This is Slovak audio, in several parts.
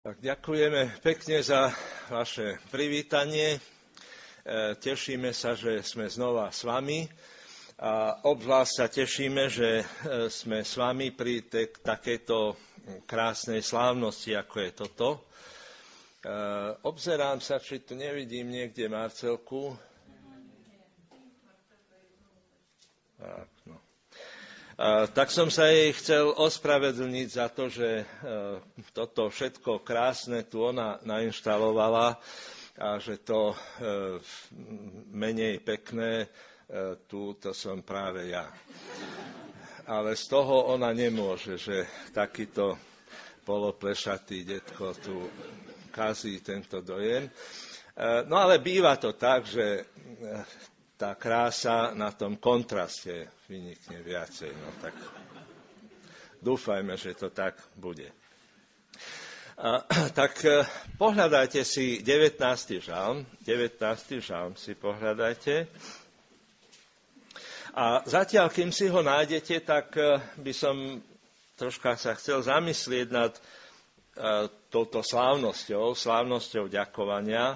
Tak ďakujeme pekne za vaše privítanie. Tešíme sa, že sme znova s vami a obzvlášť sa tešíme, že sme s vami pri takejto krásnej slávnosti, ako je toto. Obzerám sa, či tu nevidím niekde Marcelku. Tak som sa jej chcel ospravedlniť za to, že toto všetko krásne tu ona nainštalovala a že to menej pekné tu to som práve ja. Ale z toho ona nemôže, že takýto poloplešatý detko tu kazí tento dojem. No ale býva to tak, že tá krása na tom kontraste vynikne viacej. No tak dúfajme, že to tak bude. Tak pohľadajte si 19. žalm. 19. žalm si pohľadajte. A zatiaľ, kým si ho nájdete, tak by som troška sa chcel zamyslieť nad touto slávnosťou ďakovania.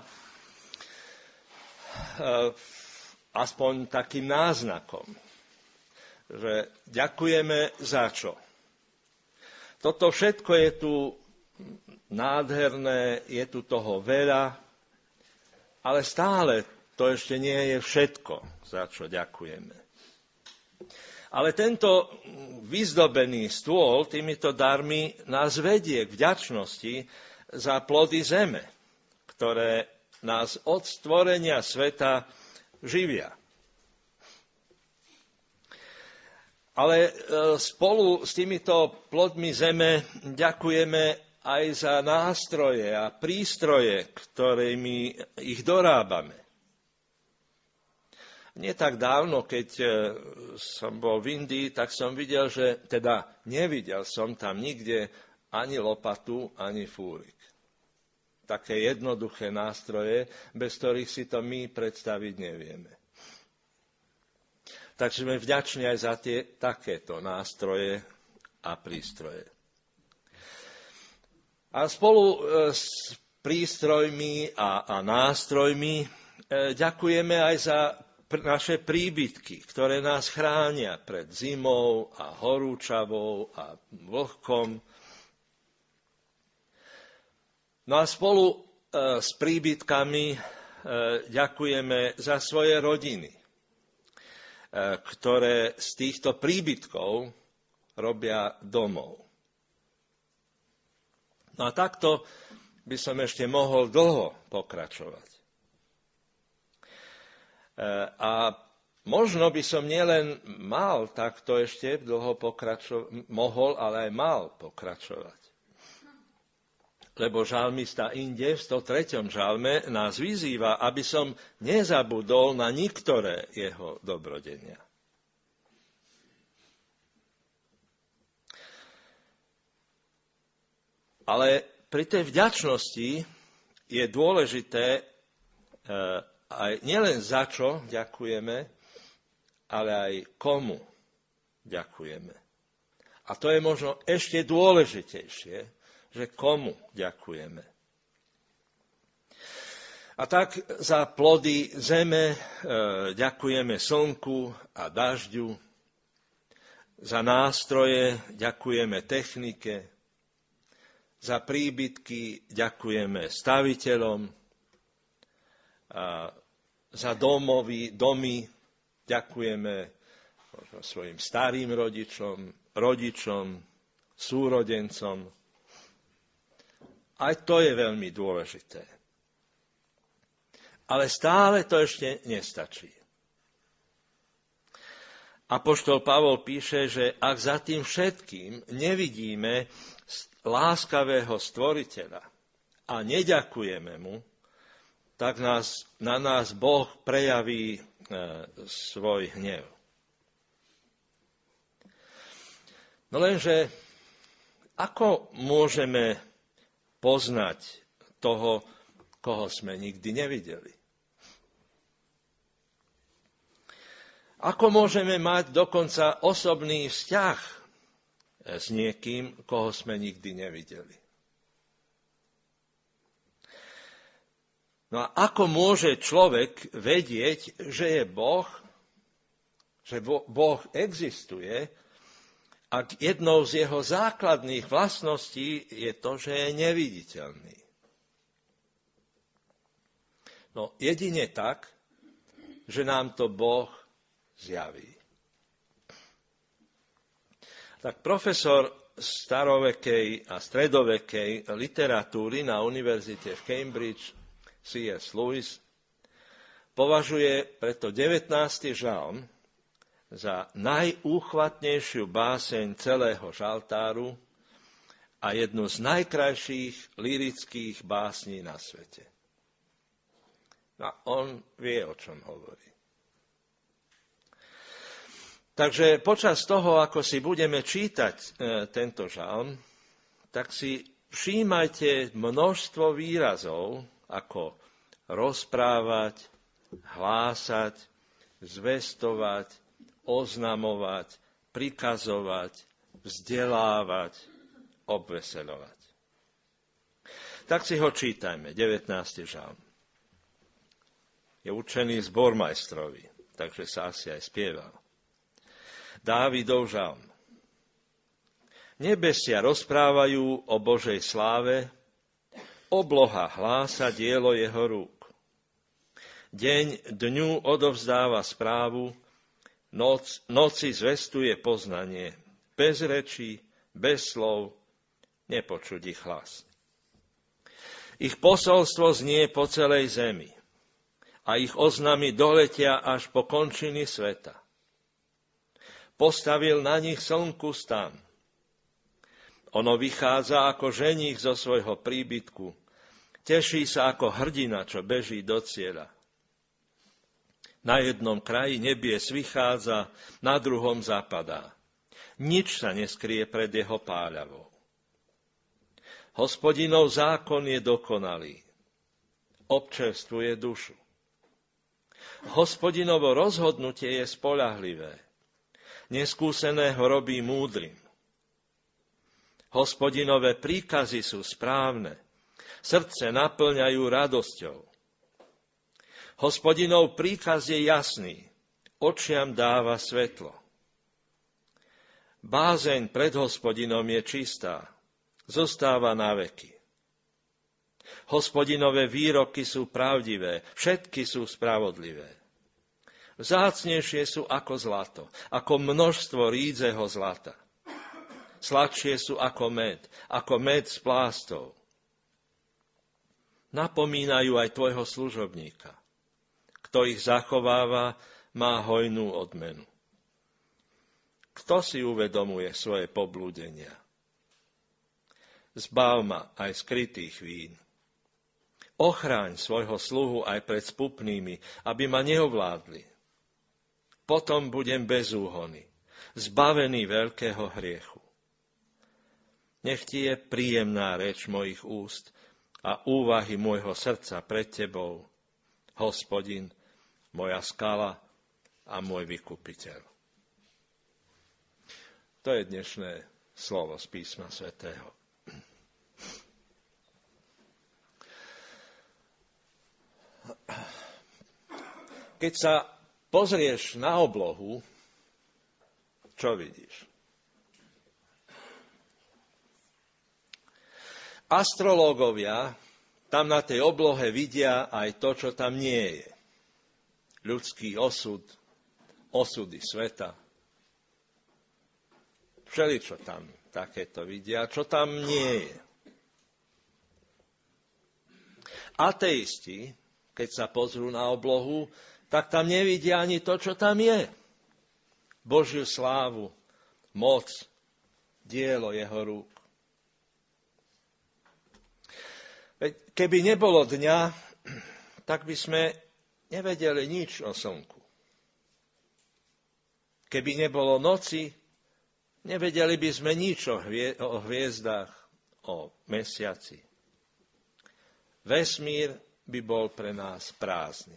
Aspoň takým náznakom, že ďakujeme za čo. Toto všetko je tu nádherné, je tu toho veľa, ale stále to ešte nie je všetko, za čo ďakujeme. Ale tento vyzdobený stôl týmito darmi nás vedie k vďačnosti za plody zeme, ktoré nás od stvorenia sveta živia. Ale spolu s týmito plodmi zeme ďakujeme aj za nástroje a prístroje, ktorými ich dorábame. Nie tak dávno, keď som bol v Indii, tak som videl, nevidel som tam nikde ani lopatu, ani fúrik. Také jednoduché nástroje, bez ktorých si to my predstaviť nevieme. Takže sme vďační aj za takéto nástroje a prístroje. A spolu s prístrojmi a nástrojmi ďakujeme aj za naše príbytky, ktoré nás chránia pred zimou a horúčavou a vlhkom. No a spolu s príbytkami ďakujeme za svoje rodiny, ktoré z týchto príbytkov robia domov. No a takto by som ešte mohol dlho pokračovať. A možno by som nielen mal takto ešte dlho mohol, ale aj mal pokračovať. Lebo žalmista inde v 103. žalme nás vyzýva, aby som nezabudol na niektoré jeho dobrodenia. Ale pri tej vďačnosti je dôležité aj nielen za čo ďakujeme, ale aj komu ďakujeme. A to je možno ešte dôležitejšie, že komu ďakujeme. A tak za plody zeme ďakujeme slnku a dažďu, za nástroje ďakujeme technike, za príbytky ďakujeme staviteľom, a za domy ďakujeme svojim starým rodičom, súrodencom. Aj to je veľmi dôležité. Ale stále to ešte nestačí. Apoštol Pavol píše, že ak za tým všetkým nevidíme láskavého stvoriteľa a neďakujeme mu, tak na nás Boh prejaví svoj hnev. No lenže, ako môžeme poznať toho, koho sme nikdy nevideli? Ako môžeme mať dokonca osobný vzťah s niekým, koho sme nikdy nevideli? No a ako môže človek vedieť, že je Boh, že Boh existuje, ak jednou z jeho základných vlastností je to, že je neviditeľný? No jedine tak, že nám to Boh zjaví. Tak profesor starovekej a stredovekej literatúry na univerzite v Cambridge C.S. Lewis považuje preto 19. žalm za najúchvatnejšiu báseň celého žaltáru a jednu z najkrajších lyrických básní na svete. A on vie, o čom hovorí. Takže počas toho, ako si budeme čítať tento žalm, tak si všímajte množstvo výrazov, ako rozprávať, hlásať, zvestovať, oznamovať, prikazovať, vzdelávať, obveseľovať. Tak si ho čítajme, 19. žalm. Je určený zbormajstrovi, takže sa asi aj spieval. Dávidov žalm. Nebesia rozprávajú o Božej sláve, obloha hlása dielo jeho rúk. Deň dňu odovzdáva správu, noci zvestuje poznanie. Bez rečí, bez slov, nepočuť ich hlas. Ich posolstvo znie po celej zemi a ich oznamy doletia až po končiny sveta. Postavil na nich slnku stan. Ono vychádza ako ženích zo svojho príbytku. Teší sa ako hrdina, čo beží do cieľa. Na jednom kraji nebies vychádza, na druhom zapadá. Nič sa neskrie pred jeho páľavou. Hospodinov zákon je dokonalý. Občerstvuje dušu. Hospodinovo rozhodnutie je spoľahlivé. Neskúseného robí múdrym. Hospodinové príkazy sú správne, srdce naplňajú radosťou. Hospodinov príkaz je jasný, očiam dáva svetlo. Bázeň pred Hospodinom je čistá, zostáva na veky. Hospodinové výroky sú pravdivé, všetky sú spravodlivé. Vzácnejšie sú ako zlato, ako množstvo rídzeho zlata. Sladšie sú ako med z plástov. Napomínajú aj tvojho služobníka. Kto ich zachováva, má hojnú odmenu. Kto si uvedomuje svoje poblúdenia? Zbav ma aj skrytých vín. Ochráň svojho sluhu aj pred spupnými, aby ma neovládli. Potom budem bez úhony, zbavený veľkého hriechu. Nech ti je príjemná reč mojich úst a úvahy môjho srdca pred tebou, Hospodin, moja skala a môj vykupiteľ. To je dnešné slovo z písma svätého. Keď sa pozrieš na oblohu, čo vidíš? Astrológovia tam na tej oblohe vidia aj to, čo tam nie je. Ľudský osud, osudy sveta. Všeličo tam takéto vidia, čo tam nie je. Ateisti, keď sa pozrú na oblohu, tak tam nevidia ani to, čo tam je. Božiu slávu, moc, dielo jeho rúk. Keby nebolo dňa, tak by sme nevedeli nič o slnku. Keby nebolo noci, nevedeli by sme nič o hviezdách, o mesiaci. Vesmír by bol pre nás prázdny.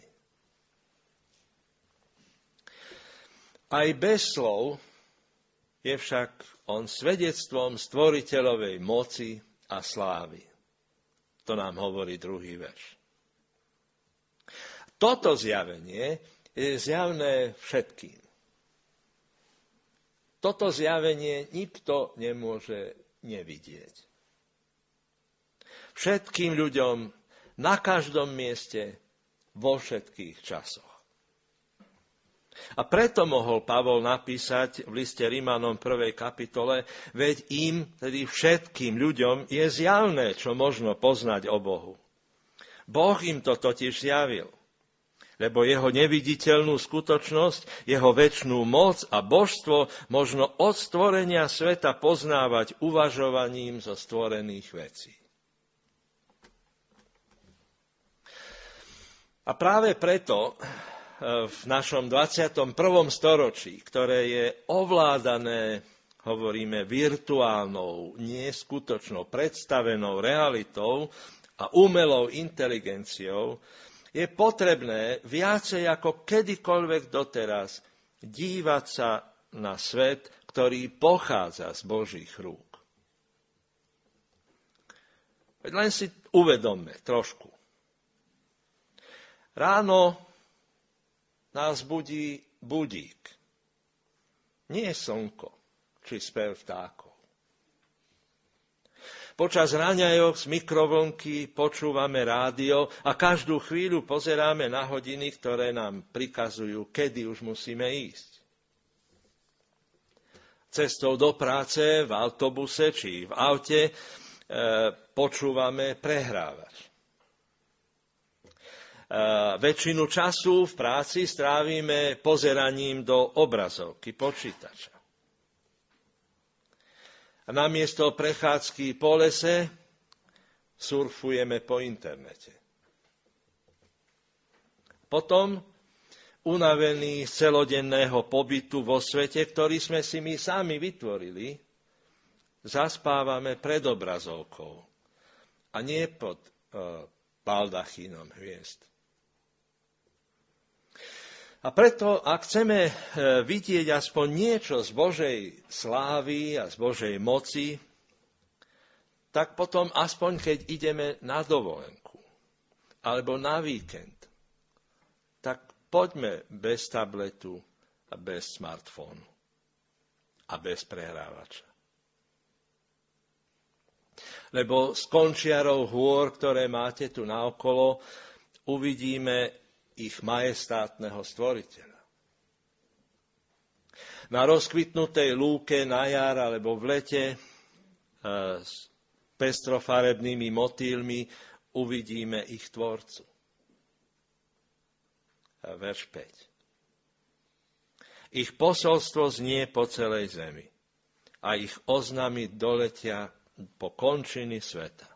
Aj bez slov je však on svedectvom stvoriteľovej moci a slávy. To nám hovorí druhý verš. Toto zjavenie je zjavné všetkým. Toto zjavenie nikto nemôže nevidieť. Všetkým ľuďom, na každom mieste, vo všetkých časoch. A preto mohol Pavol napísať v liste Rimanom 1. kapitole, veď im, tedy všetkým ľuďom, je zjavné, čo možno poznať o Bohu. Boh im to totiž zjavil, lebo jeho neviditeľnú skutočnosť, jeho večnú moc a božstvo možno od stvorenia sveta poznávať uvažovaním zo stvorených vecí. A práve preto v našom 21. storočí, ktoré je ovládané, hovoríme, virtuálnou, neskutočnou, predstavenou realitou a umelou inteligenciou, je potrebné viacej ako kedykoľvek doteraz dívať sa na svet, ktorý pochádza z Božích rúk. Veď len si uvedomme trošku. Ráno nás budí budík. Nie slnko, či spev vtákov. Počas raňajok z mikrovlnky počúvame rádio a každú chvíľu pozeráme na hodiny, ktoré nám prikazujú, kedy už musíme ísť. Cestou do práce, v autobuse či v aute počúvame prehrávač. Väčšinu času v práci strávime pozeraním do obrazovky počítača. A namiesto prechádzky po lese surfujeme po internete. Potom, unavení z celodenného pobytu vo svete, ktorý sme si my sami vytvorili, zaspávame pred obrazovkou a nie pod baldachínom hviezd. A preto, ak chceme vidieť aspoň niečo z Božej slávy a z Božej moci, tak potom aspoň keď ideme na dovolenku alebo na víkend, tak poďme bez tabletu a bez smartfónu a bez prehrávača. Lebo z končiarov hôr, ktoré máte tu naokolo, uvidíme ich majestátneho stvoriteľa. Na rozkvitnutej lúke na jar alebo v lete s pestrofarebnými motýlmi uvidíme ich tvorcu. Verš 5. Ich posolstvo znie po celej zemi a ich oznamy doletia po končiny sveta.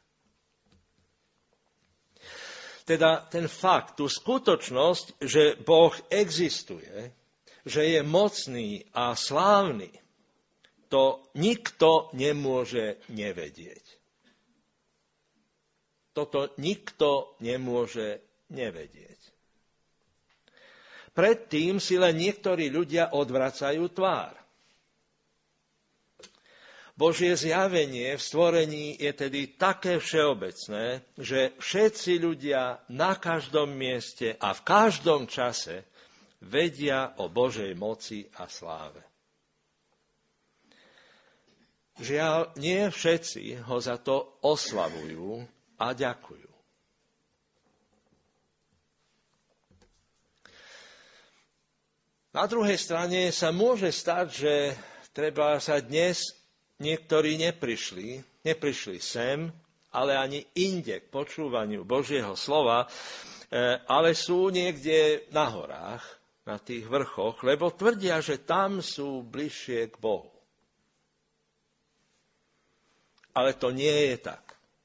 Teda ten fakt, tú skutočnosť, že Boh existuje, že je mocný a slávny, to nikto nemôže nevedieť. Toto nikto nemôže nevedieť. Predtým si len niektorí ľudia odvracajú tvár. Božie zjavenie v stvorení je tedy také všeobecné, že všetci ľudia na každom mieste a v každom čase vedia o Božej moci a sláve. Žiaľ, nie všetci ho za to oslavujú a ďakujú. Na druhej strane sa môže stať, že treba sa dnes niektorí neprišli sem, ale ani inde k počúvaniu Božieho slova, ale sú niekde na horách, na tých vrchoch, lebo tvrdia, že tam sú bližšie k Bohu. Ale to nie je tak.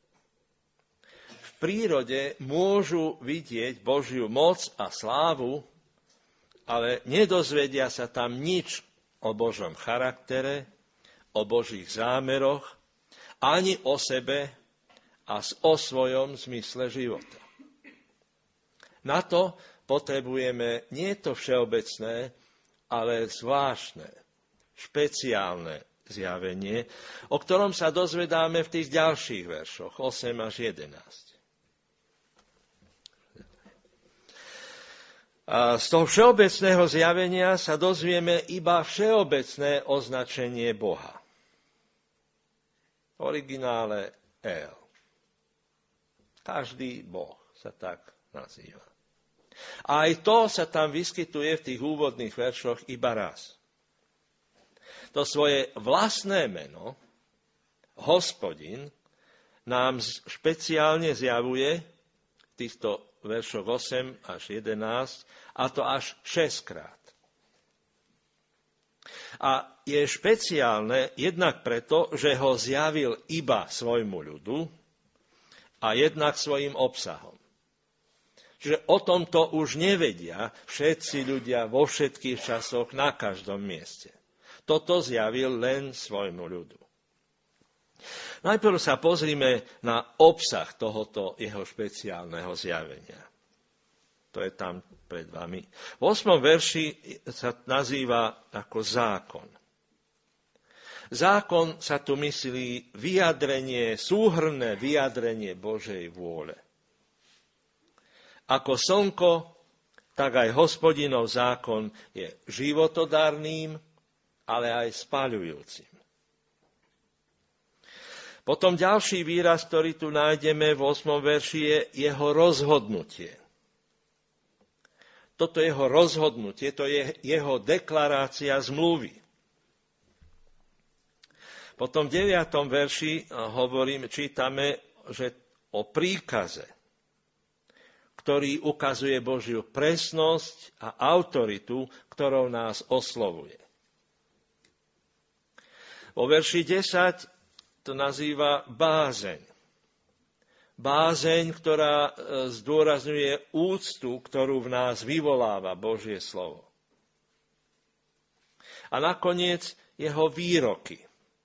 V prírode môžu vidieť Božiu moc a slávu, ale nedozvedia sa tam nič o Božom charaktere, o Božích zámeroch, ani o sebe a o svojom zmysle života. Na to potrebujeme nie to všeobecné, ale zvláštne, špeciálne zjavenie, o ktorom sa dozvedáme v tých ďalších veršoch, 8 až 11. A z toho všeobecného zjavenia sa dozvieme iba všeobecné označenie Boha. V originále El. Každý Boh sa tak nazýva. A aj to sa tam vyskytuje v tých úvodných veršoch iba raz. To svoje vlastné meno, Hospodin, nám špeciálne zjavuje v týchto veršoch 8 až 11, a to až 6 krát. A je špeciálne jednak preto, že ho zjavil iba svojmu ľudu a jednak svojim obsahom. Čiže o tomto už nevedia všetci ľudia vo všetkých časoch na každom mieste. Toto zjavil len svojmu ľudu. Najprv sa pozrime na obsah tohoto jeho špeciálneho zjavenia. To je tam pred vami. V 8. verši sa nazýva ako zákon. Zákon sa tu myslí súhrnné vyjadrenie Božej vôle. Ako slnko, tak aj Hospodinov zákon je životodárnym, ale aj spaľujúcim. Potom ďalší výraz, ktorý tu nájdeme v 8. verši, je jeho rozhodnutie. Toto jeho rozhodnutie, to je jeho deklarácia zmluvy. Potom v 9. verši čítame, že o príkaze, ktorý ukazuje Božiu presnosť a autoritu, ktorou nás oslovuje. Vo verši 10 to nazýva bázeň. Bázeň, ktorá zdôrazňuje úctu, ktorú v nás vyvoláva Božie slovo. A nakoniec jeho výroky.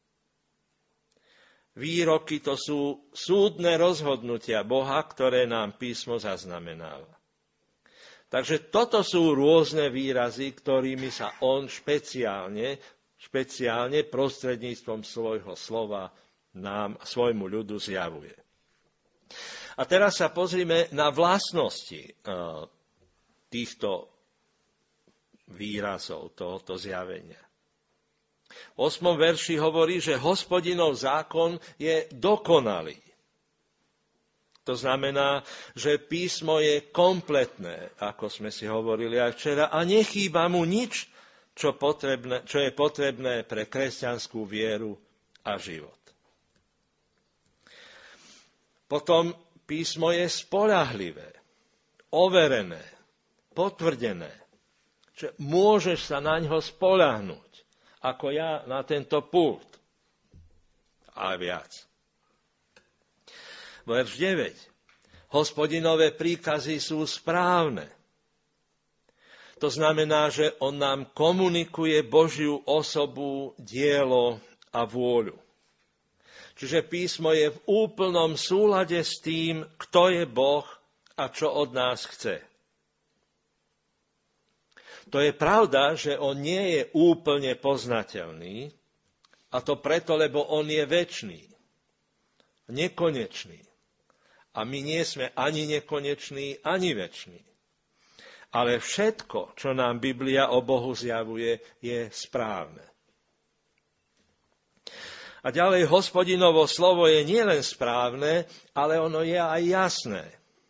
Výroky to sú súdne rozhodnutia Boha, ktoré nám písmo zaznamenáva. Takže toto sú rôzne výrazy, ktorými sa on špeciálne prostredníctvom svojho slova nám, svojmu ľudu zjavuje. A teraz sa pozrime na vlastnosti týchto výrazov, tohoto zjavenia. V 8. verši hovorí, že Hospodinov zákon je dokonalý. To znamená, že písmo je kompletné, ako sme si hovorili aj včera, a nechýba mu nič, čo je potrebné pre kresťanskú vieru a život. Potom písmo je spoľahlivé, overené, potvrdené, že môžeš sa na ňo spoľahnúť, ako ja na tento pult. A viac. Verš 9. Hospodinové príkazy sú správne. To znamená, že on nám komunikuje Božiu osobu, dielo a vôľu. Čiže písmo je v úplnom súlade s tým, kto je Boh a čo od nás chce. To je pravda, že on nie je úplne poznateľný, a to preto, lebo on je večný, nekonečný. A my nie sme ani nekonečný, ani večný. Ale všetko, čo nám Biblia o Bohu zjavuje, je správne. A ďalej, Hospodinovo slovo je nielen správne, ale ono je aj jasné.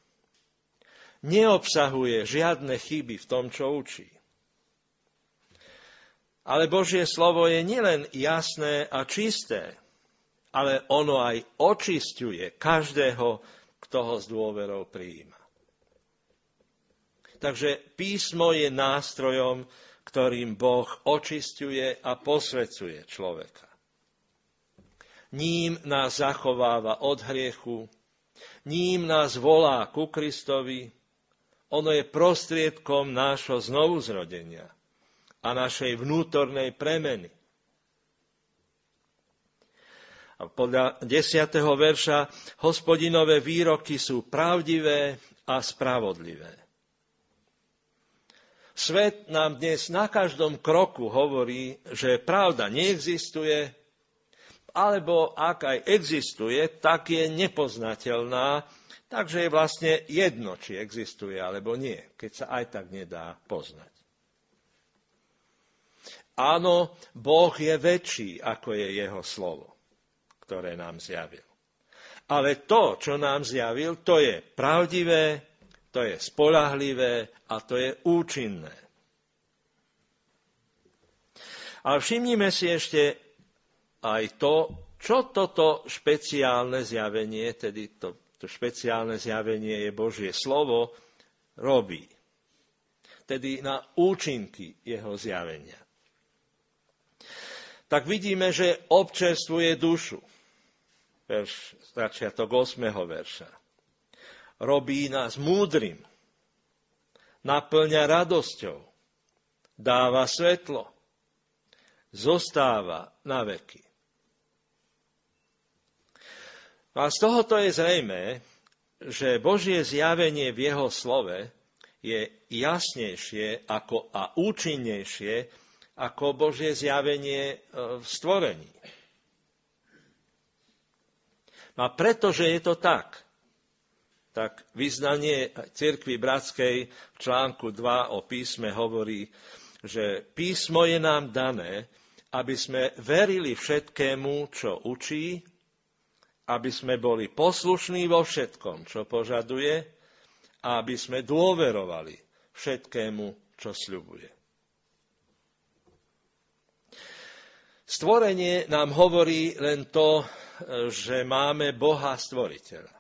Neobsahuje žiadne chyby v tom, čo učí. Ale Božie slovo je nielen jasné a čisté, ale ono aj očisťuje každého, kto ho s dôverou prijíma. Takže písmo je nástrojom, ktorým Boh očisťuje a posvecuje človeka. Ním nás zachováva od hriechu, ním nás volá ku Kristovi, ono je prostriedkom nášho znovuzrodenia a našej vnútornej premeny. A podľa 10. verša Hospodinové výroky sú pravdivé a spravodlivé. Svet nám dnes na každom kroku hovorí, že pravda neexistuje, alebo ak aj existuje, tak je nepoznateľná, Takže je vlastne jedno, či existuje alebo nie, keď sa aj tak nedá poznať. Áno, Boh je väčší, ako je jeho slovo, ktoré nám zjavil. Ale to, čo nám zjavil, to je pravdivé, to je spoľahlivé a to je účinné. Ale všimnime si ešte aj to, čo toto špeciálne zjavenie, tedy to špeciálne zjavenie je Božie slovo, robí. Tedy na účinky jeho zjavenia. Tak vidíme, že občerstvuje dušu. Začiatok 8. verša. Robí nás múdrym, naplňa radosťou, dáva svetlo, zostáva na veky. A z tohoto je zrejmé, že Božie zjavenie v jeho slove je jasnejšie a účinnejšie ako Božie zjavenie v stvorení. A pretože je to tak vyznanie Cirkvi bratskej v článku 2 o písme hovorí, že písmo je nám dané, aby sme verili všetkému, čo učí, aby sme boli poslušní vo všetkom, čo požaduje, a aby sme dôverovali všetkému, čo sľubuje. Stvorenie nám hovorí len to, že máme Boha stvoriteľa.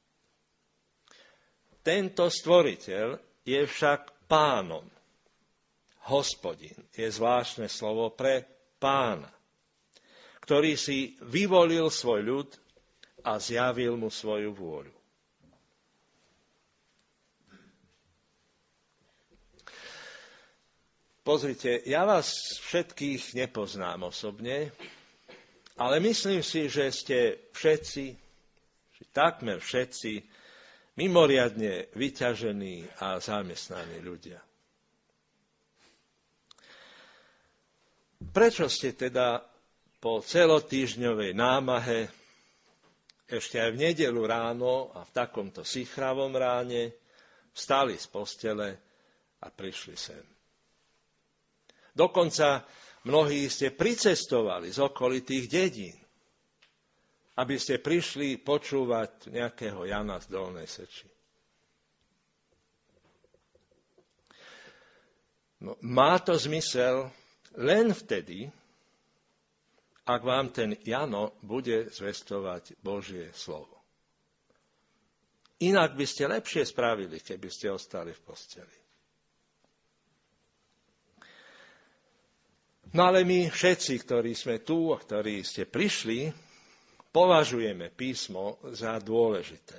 Tento stvoriteľ je však pánom. Hospodin je zvláštne slovo pre pána, ktorý si vyvolil svoj ľud a zjavil mu svoju vôľu. Pozrite, ja vás všetkých nepoznám osobne, ale myslím si, že ste všetci, takmer všetci, mimoriadne vyťažení a zamestnaní ľudia. Prečo ste teda po celotýždňovej námahe ešte aj v nedeľu ráno a v takomto sichravom ráne vstali z postele a prišli sem? Dokonca mnohí ste pricestovali z okolitých dedín, aby ste prišli počúvať nejakého Jana z Dolnej Seči. No, má to zmysel len vtedy, ak vám ten Jano bude zvestovať Božie slovo. Inak by ste lepšie spravili, keby ste ostali v posteli. No ale my všetci, ktorí sme tu a ktorí ste prišli, považujeme písmo za dôležité.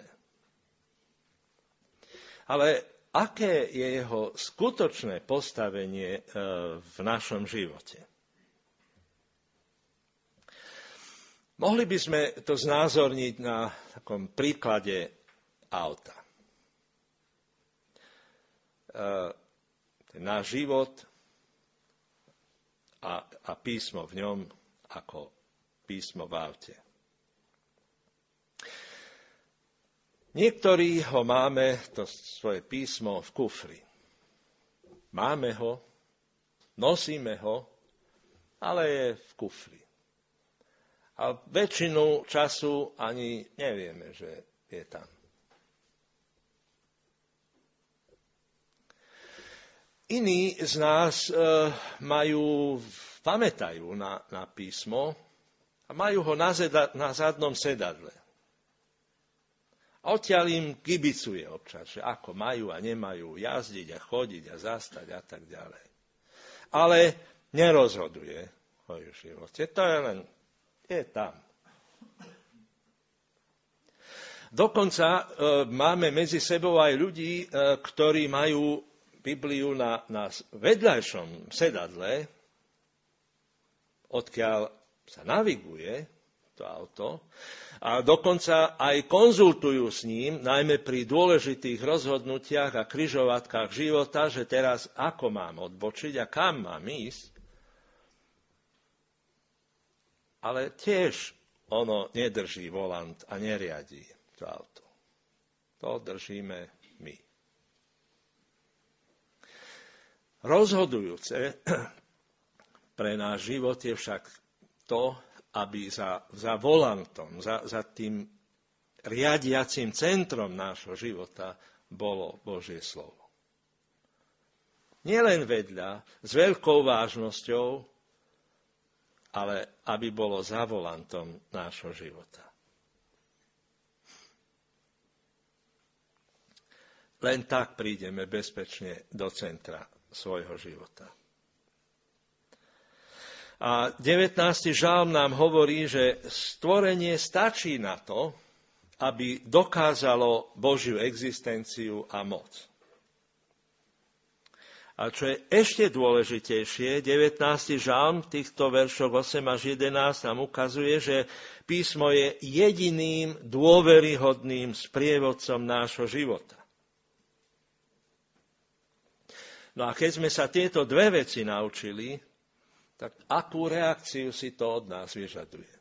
Ale aké je jeho skutočné postavenie v našom živote? Mohli by sme to znázorniť na takom príklade auta. Náš život a písmo v ňom ako písmo v aute. Niektorí ho máme, to svoje písmo, v kufri. Máme ho, nosíme ho, ale je v kufri. A väčšinu času ani nevieme, že je tam. Iní z nás pamätajú na písmo a majú ho na zadnom sedadle. A odtiaľ im kibicuje občas, že ako majú a nemajú jazdiť a chodiť a zastať a tak ďalej. Ale nerozhoduje o ich živote. To je tam. Dokonca máme medzi sebou aj ľudí, ktorí majú Bibliu na vedľajšom sedadle, odkiaľ sa naviguje to auto, a dokonca aj konzultujú s ním, najmä pri dôležitých rozhodnutiach a križovatkách života, že teraz ako mám odbočiť a kam mám ísť. Ale tiež ono nedrží volant a neriadí to auto. To držíme my. Rozhodujúce pre náš život je však to, aby za volantom, za tým riadiacím centrom nášho života bolo Božie slovo. Nielen vedľa, s veľkou vážnosťou, ale aby bolo za volantom nášho života. Len tak prídeme bezpečne do centra svojho života. A 19. žalm nám hovorí, že stvorenie stačí na to, aby dokázalo Božiu existenciu a moc. A čo je ešte dôležitejšie, 19. žalm v týchto veršoch 8 až 11 nám ukazuje, že písmo je jediným dôveryhodným sprievodcom nášho života. No a keď sme sa tieto dve veci naučili, tak akú reakciu si to od nás vyžaduje?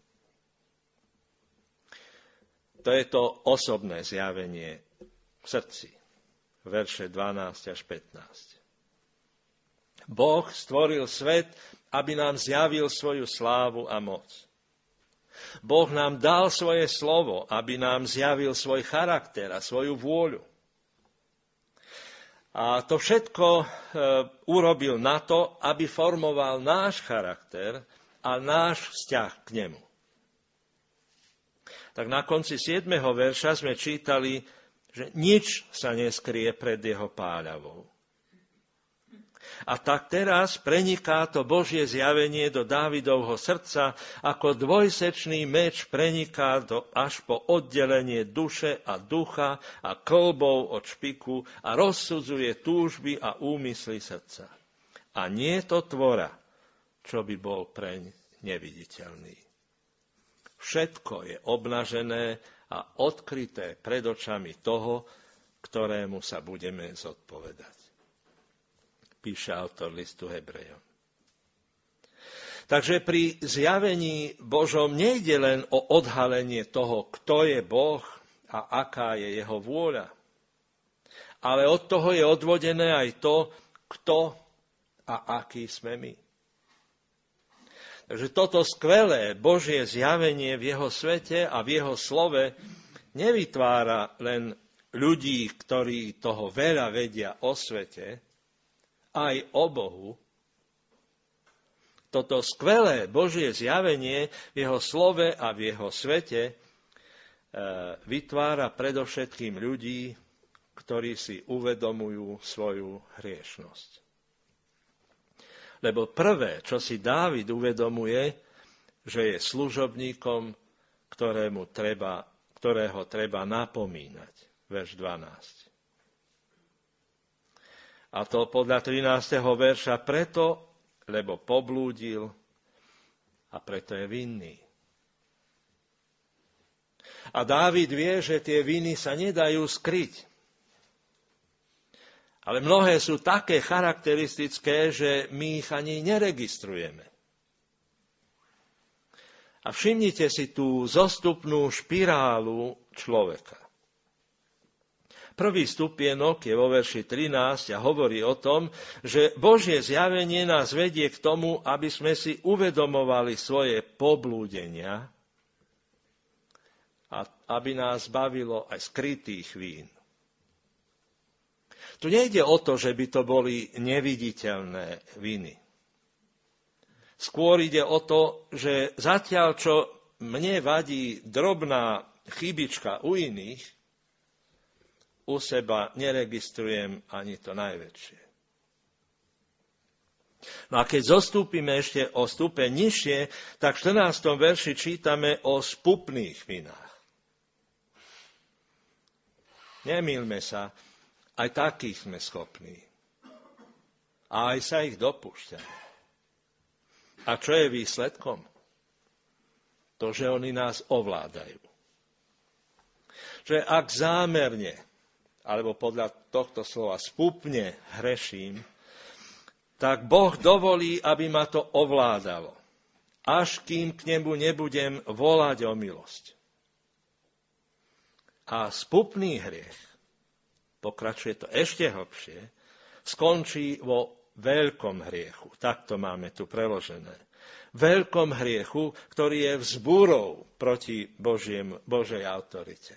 To je to osobné zjavenie v srdci. Verše 12 až 15. Boh stvoril svet, aby nám zjavil svoju slávu a moc. Boh nám dal svoje slovo, aby nám zjavil svoj charakter a svoju vôľu. A to všetko urobil na to, aby formoval náš charakter a náš vzťah k nemu. Tak na konci 7. verša sme čítali, že nič sa neskrie pred jeho páľavou. A tak teraz preniká to Božie zjavenie do Dávidovho srdca, ako dvojsečný meč preniká až po oddelenie duše a ducha a kĺbov od špiku a rozsudzuje túžby a úmysly srdca. A nie je to tvora, čo by bol preň neviditeľný. Všetko je obnažené a odkryté pred očami toho, ktorému sa budeme zodpovedať. Píše autor listu Hebrejom. Takže pri zjavení Božom nejde len o odhalenie toho, kto je Boh a aká je jeho vôľa. Ale od toho je odvodené aj to, kto a aký sme my. Takže toto skvelé Božie zjavenie v jeho svete a v jeho slove nevytvára len ľudí, ktorí toho veľa vedia o svete, aj o Bohu. Toto skvelé Božie zjavenie v jeho slove a v jeho svete vytvára predovšetkým ľudí, ktorí si uvedomujú svoju hriešnosť. Lebo prvé, čo si Dávid uvedomuje, že je služobníkom, ktorého treba napomínať. Verš 12. A to podľa 13. verša preto, lebo poblúdil a preto je vinný. A Dávid vie, že tie viny sa nedajú skryť. Ale mnohé sú také charakteristické, že my ich ani neregistrujeme. A všimnite si tú zostupnú špirálu človeka. Prvý stupienok je vo verši 13 a hovorí o tom, že Božie zjavenie nás vedie k tomu, aby sme si uvedomovali svoje poblúdenia a aby nás bavilo aj skrytých vín. Tu nejde o to, že by to boli neviditeľné viny. Skôr ide o to, že zatiaľ, čo mne vadí drobná chybička u iných, u seba neregistrujem ani to najväčšie. No a keď zostúpime ešte o stupeň nižšie, tak v 14. verši čítame o spupných vinách. Nemýlme sa, aj takých sme schopní. A aj sa ich dopúšťame. A čo je výsledkom? To, že oni nás ovládajú. Že ak zámerne alebo podľa tohto slova spupne hreším, tak Boh dovolí, aby ma to ovládalo, až kým k nemu nebudem volať o milosť. A spupný hriech pokračuje to ešte hlbšie, skončí vo veľkom hriechu. Tak to máme tu preložené. Veľkom hriechu, ktorý je vzbúrou proti Božej autorite.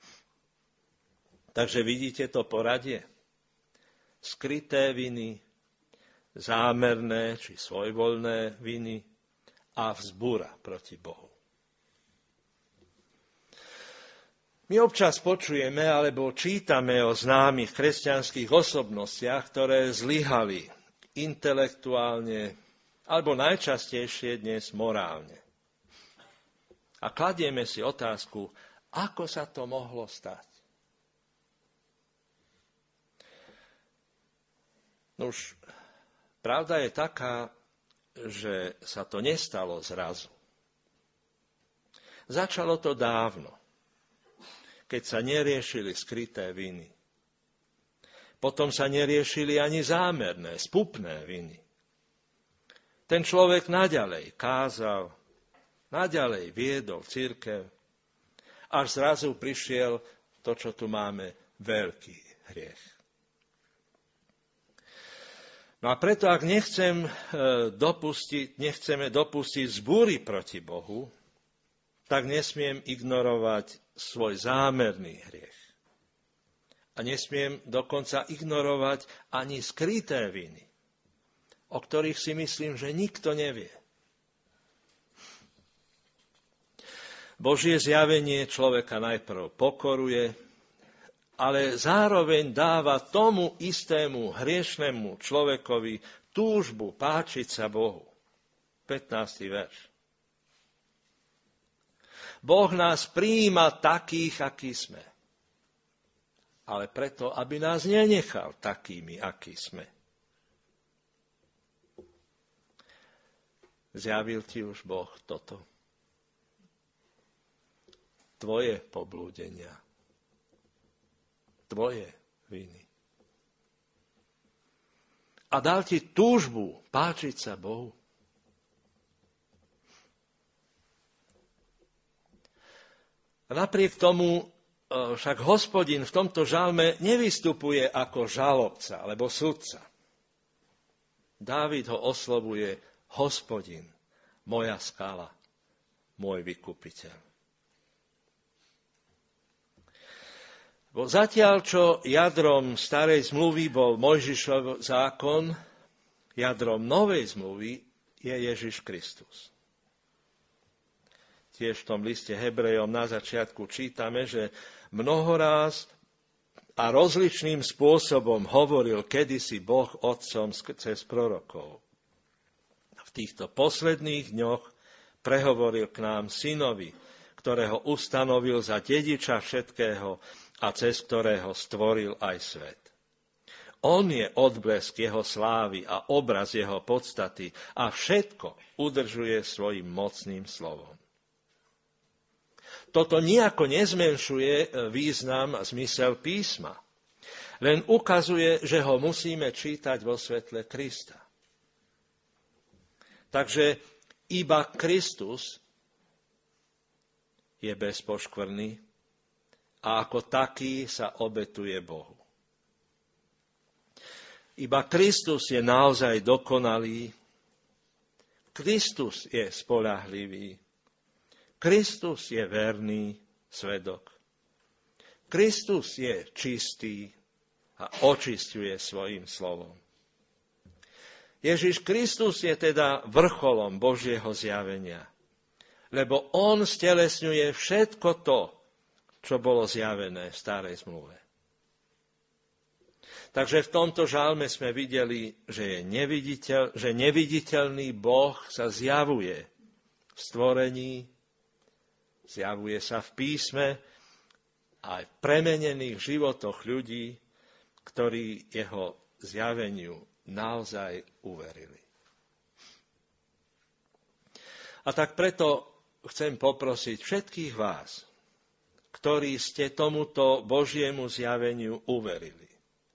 Takže vidíte to poradie? Skryté viny, zámerné či svojvoľné viny a vzbúra proti Bohu. My občas počujeme alebo čítame o známych kresťanských osobnostiach, ktoré zlyhali intelektuálne alebo najčastejšie dnes morálne. A kladieme si otázku, ako sa to mohlo stať. Nuž, pravda je taká, že sa to nestalo zrazu. Začalo to dávno, keď sa neriešili skryté viny. Potom sa neriešili ani zámerné, spupné viny. Ten človek naďalej kázal, naďalej viedol cirkev, až zrazu prišiel to, čo tu máme, veľký hriech. No a preto, ak nechceme dopustiť zbúry proti Bohu, tak nesmiem ignorovať svoj zámerný hriech. A nesmiem dokonca ignorovať ani skryté viny, o ktorých si myslím, že nikto nevie. Božie zjavenie človeka najprv pokoruje, ale zároveň dáva tomu istému hriešnemu človekovi túžbu páčiť sa Bohu. 15. verš. Boh nás prijíma takých, akí sme. Ale preto, aby nás nenechal takými, akí sme. Zjavil ti už Boh toto? Tvoje poblúdenia, tvoje viny. A dal ti túžbu páčiť sa Bohu. A napriek tomu však Hospodin v tomto žalme nevystupuje ako žalobca alebo sudca. Dávid ho oslovuje Hospodin, moja skala, môj vykupiteľ. Bo zatiaľ, čo jadrom starej zmluvy bol Mojžišov zákon, jadrom novej zmluvy je Ježiš Kristus. Tiež v tom liste Hebrejom na začiatku čítame, že mnohoráz a rozličným spôsobom hovoril kedysi Boh otcom cez prorokov. V týchto posledných dňoch prehovoril k nám synovi, ktorého ustanovil za dediča všetkého a cez ktorého stvoril aj svet. On je odblesk jeho slávy a obraz jeho podstaty a všetko udržuje svojim mocným slovom. Toto nijako nezmenšuje význam a zmysel písma, len ukazuje, že ho musíme čítať vo svetle Krista. Takže iba Kristus je bezpoškvrný a ako taký sa obetuje Bohu. Iba Kristus je naozaj dokonalý, Kristus je spoľahlivý, Kristus je verný svedok, Kristus je čistý a očisťuje svojím slovom. Ježiš Kristus je teda vrcholom Božieho zjavenia, lebo on stelesňuje všetko to, čo bolo zjavené v starej zmluve. Takže v tomto žalme sme videli, že neviditeľný Boh sa zjavuje v stvorení, zjavuje sa v písme a aj v premenených životoch ľudí, ktorí jeho zjaveniu naozaj uverili. A tak preto chcem poprosiť všetkých vás, ktorí ste tomuto Božiemu zjaveniu uverili,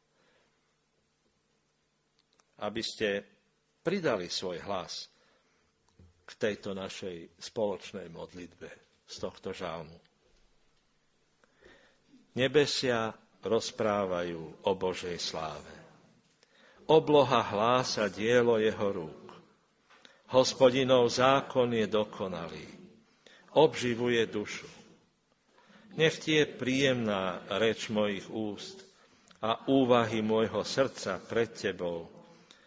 aby ste pridali svoj hlas k tejto našej spoločnej modlitbe z tohto žalmu. Nebesia rozprávajú o Božej sláve. Obloha hlása dielo jeho rúk. Hospodinov zákon je dokonalý. Obživuje dušu. Nech ti je príjemná reč mojich úst a úvahy môjho srdca pred tebou,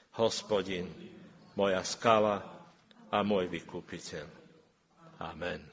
Hospodin, moja skala a môj vykupiteľ. Amen.